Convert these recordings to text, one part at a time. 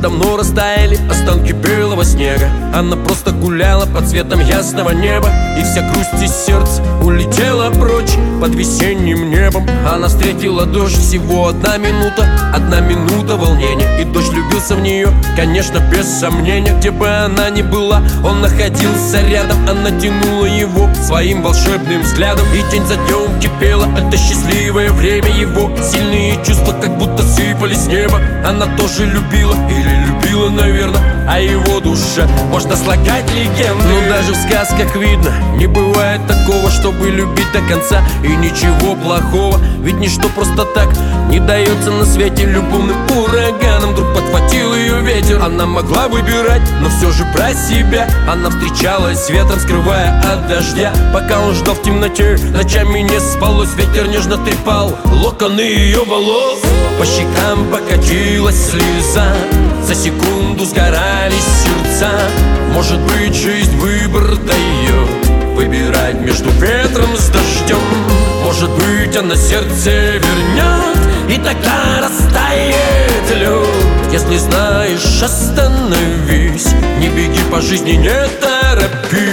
давно растаяли останки белого снега. Она просто гуляла под цветом ясного неба, и вся грусть из сердца улетела прочь под весенним небом. Она встретила дождь, всего одна минута волнения, и дождь влюбился в нее, конечно, без сомнения. Где бы она ни была, он находился рядом. Она тянула его своим волшебным взглядом, и день за днем кипело это счастливое время. Его сильные чувства как будто сыпались с неба. Она тоже любила, или любила, наверное, а его душе можно слагать легенды. Но даже в сказках видно, не бывает такого, чтобы любить до конца. И ничего плохого, ведь ничто просто так не дается на свете. Любовным ураганом вдруг подхватил ее ветер. Она могла выбирать, но все же про себя. Она встречалась с ветром, скрывая от дождя. Пока он ждал в темноте, ночами не спалось. Ветер нежно трепал локоны ее волос. По щекам покатилась слеза, за секунду сгорались сердца. Может быть, жизнь выбор дает выбирать между ветром с дождем. Может быть, она сердце вернет, и тогда растает лед. Если знаешь, остановись, не беги по жизни, не торопись.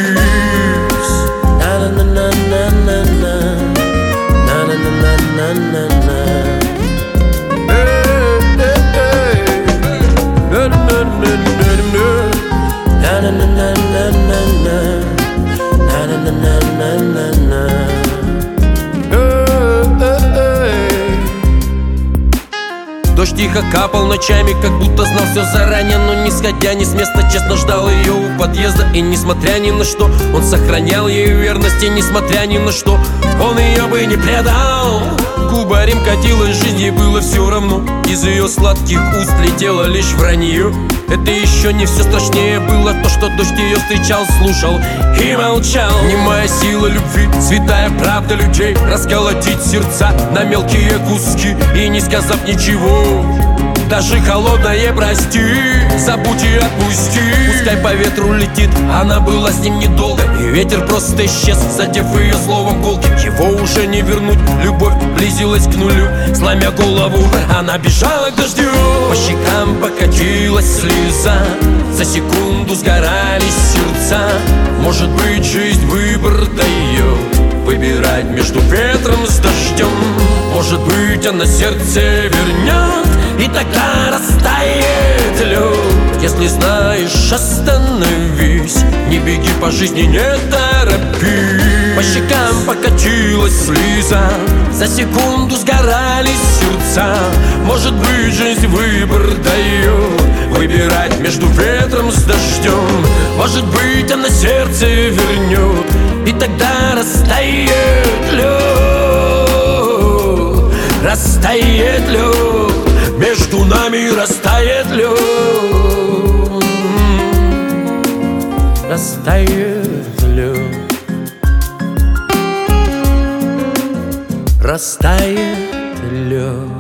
Дождь тихо капал ночами, как будто знал все заранее. Но не сходя ни с места, честно ждал ее у подъезда. И несмотря ни на что, он сохранял ей верность. И несмотря ни на что, он ее бы не предал. Кубарем катилась жизнь, ей было все равно. Из ее сладких уст летело лишь вранье. Это еще не все, страшнее было то, что дождь ее встречал, слушал и молчал. Немая сила любви, святая правда людей, расколотить сердца на мелкие куски и не сказав ничего. Даже холодное прости, забудь и отпусти. Пускай по ветру летит, она была с ним недолго, и ветер просто исчез, задев ее словом колки. Его уже не вернуть, любовь близилась к нулю. Сломя голову, она бежала к дождю. По щекам покатилась слеза, за секунду сгорались сердца. Может быть, жизнь выбор дает выбирать между ветром с дождем. Может быть, она сердце вернет, и тогда растает лед. Если знаешь, остановись, не беги по жизни, не торопись. По щекам покатилась слеза, за секунду сгорались сердца. Может быть, жизнь выбор дает выбирать между ветром с дождем. Может быть, она сердце вернет, и тогда растает лед. Растает лед, между нами растает лед. Растает лед. Растает лед.